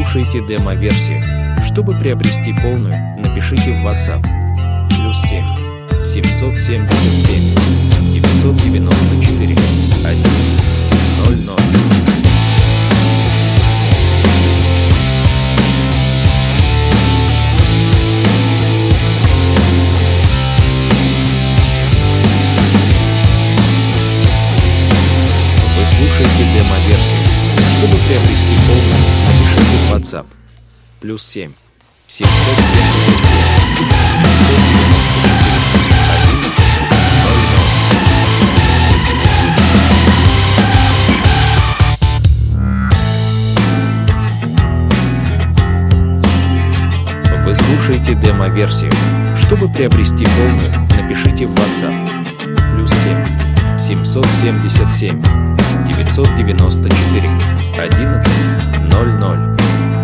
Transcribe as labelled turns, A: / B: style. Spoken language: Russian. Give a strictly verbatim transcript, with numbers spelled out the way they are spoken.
A: слушаете демо-версию. Чтобы приобрести полную, напишите в WhatsApp. Плюс семь семьсот семьдесят семь девятьсот девяносто четыре одиннадцать ноль ноль. Вы слушаете демо-версию. Чтобы приобрести полную, напишите в WhatsApp. Плюс семь семьсот семьдесят семь девятьсот девяносто четыре одиннадцать ноль ноль. Вы слушаете демо-версию. Чтобы приобрести полную, напишите в WhatsApp. Плюс семь семьсот семьдесят семь девятьсот девяносто четыре одиннадцать ноль ноль.